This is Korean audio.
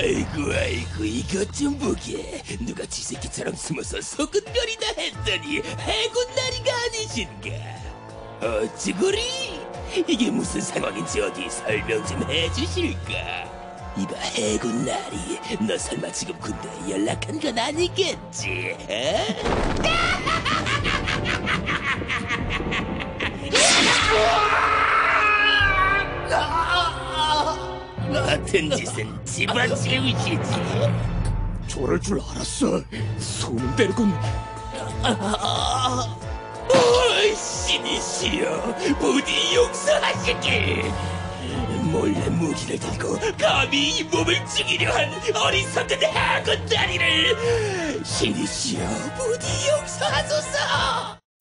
아이고 이것 좀 보게. 누가 쥐새끼처럼 숨어서 소꿉별이다 했더니 해군나리가 아니신가. 어찌구리? 이게 무슨 상황인지 어디 설명 좀 해주실까? 이봐 해군나리, 너 설마 지금 군대에 연락한 건 아니겠지? 같은 짓은 집어치우시지. 저럴 줄 알았어. 소문대로군. 신이시여, 부디 용서하시길. 몰래 무기를 들고 감히 이 몸을 죽이려 한 어리석은 해군다리를 신이시여, 부디 용서하소서.